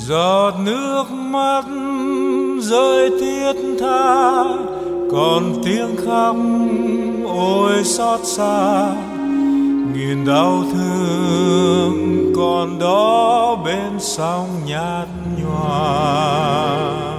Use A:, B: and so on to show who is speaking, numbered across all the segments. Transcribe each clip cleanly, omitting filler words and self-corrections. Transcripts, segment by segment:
A: giọt nước mắt rơi thiết tha, còn tiếng khóc ôi xót xa. Nghìn đau thương còn đó bên sông nhạt nhòa.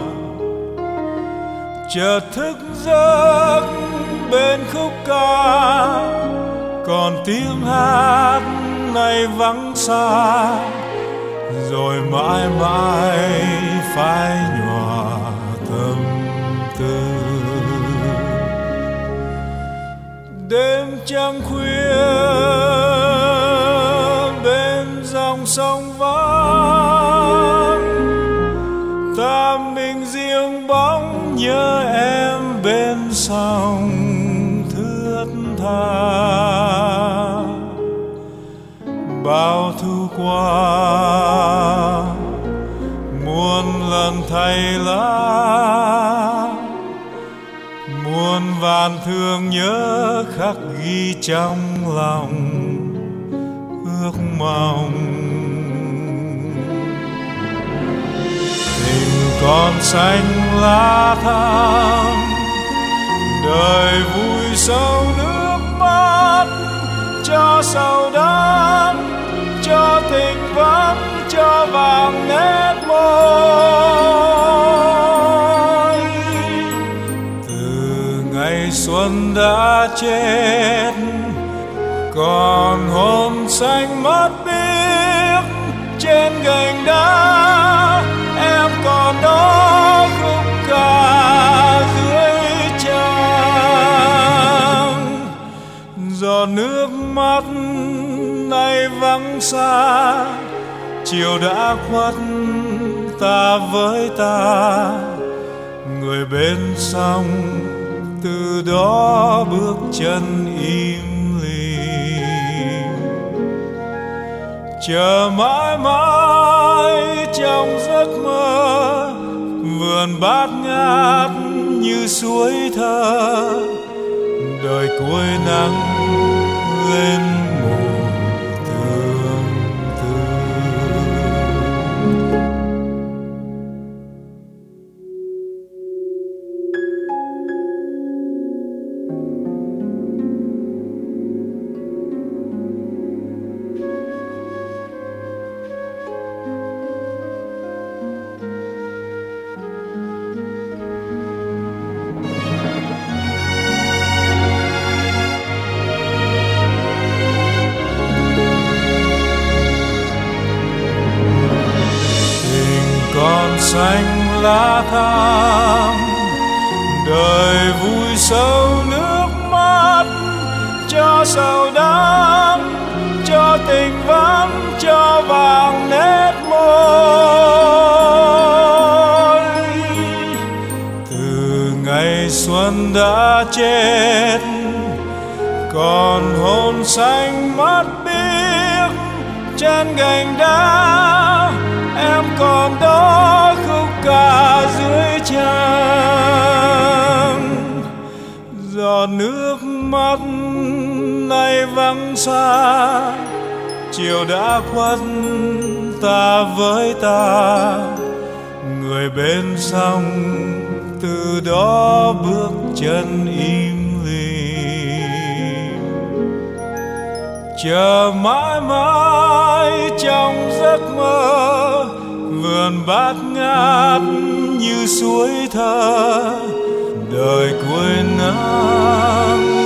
A: Chợt thức giấc bên khúc ca, còn tiếng hát nay vắng xa. Rồi mãi mãi phai nhòa tâm tư. Đêm trăng khuya bên dòng sông vắng, ta mình riêng bóng nhớ em bên sông thướt tha. Bao thu qua muôn lần thay lá, muôn vàn thương nhớ khắc ghi trong lòng ước mong. Tình còn xanh lá thắm, đời vui sâu nước mắt, cho sầu đắng, cho tình vắng, cho vàng nét môi. Từ ngày xuân đã chết, còn hồn xanh mất biếc trên gành đá. Em còn đó khúc ca dưới trăng, giọt nước mắt nay vắng xa. Chiều đã khuất ta với ta, người bên sông từ đó bước chân im lìm. Chờ mãi mãi trong giấc mơ, vườn bát ngát như suối thơ. Đời cuối nắng lên mùa tương tư. Xanh lá thắm, đời vui sâu nước mắt, cho sầu đắng, cho tình vắng, cho vàng nét môi. Từ ngày xuân đã chết, còn hồn xanh mắt biếc trên gành đá. Em còn đó khúc ca dưới trăng, giọt nước mắt nay vắng xa. Chiều đã khuất ta với ta, người bên sông từ đó bước chân im lìm. Chờ mãi mãi trong giấc mơ, vườn bát ngát như suối thơ. Đời cuối nắng